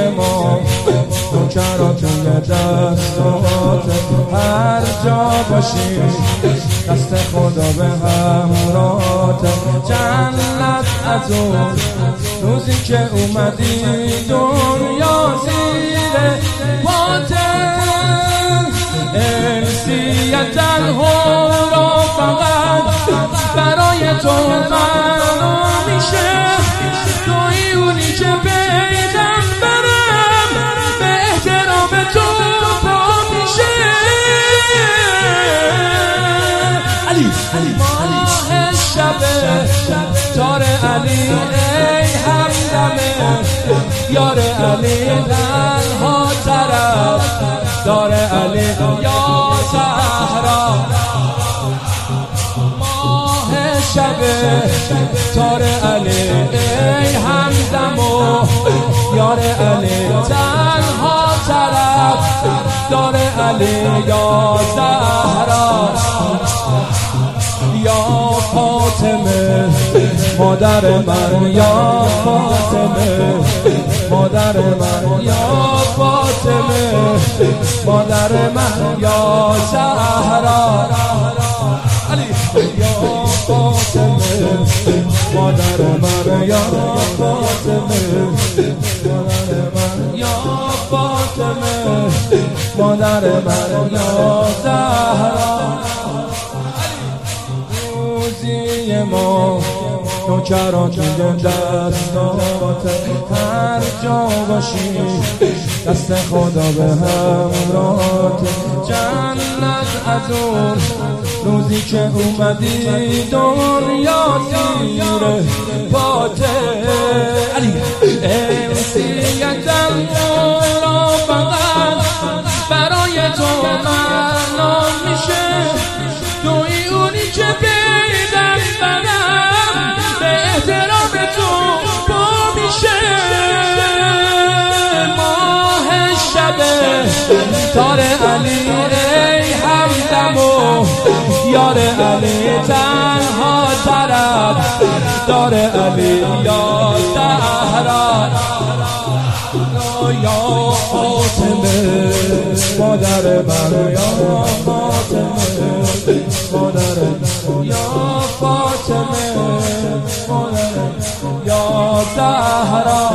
ما نوکران توی دستات هر جا باشی دست خدا به همراهت جنت از اون روزی که اومدی دنیا زیر پاته انسیت الهورا فقط برای تو فنا میشه توی اونی که بیدم برم به احترام تو پا میشه ماه شبه تار علی ای همدمه یار علی تنها طرف دار علی یا زهرا ماه شبه تار علی ای همدم و یار علی تنها طرف دار علی یا زهرا یا فاطمه مادر من یا فاطمه مادر من یا فاطمه مادر من یا زهرا یا فاطمه مادر من یا فاطمه مادر من یا فاطمه مادر من یا زهرا روزی ما نوکران توی دستات هر جا باشی دست خدا به همراهت جنت از اون روزی که اومدی دنیا زیر پاته انسیت الهورا فقط برای تو معنا میشه توی اونی که بیدم برم به احترام تو پا میشه ماه شبه تار علی ای همدم و یار علی تنها طرف دار علی یا زهرا یا فاطمه مادر من یا فاطمه مادر یا فاطمه مادر یا زهرا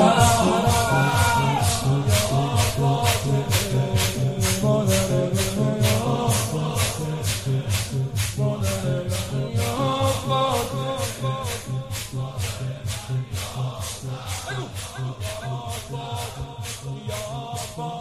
Ya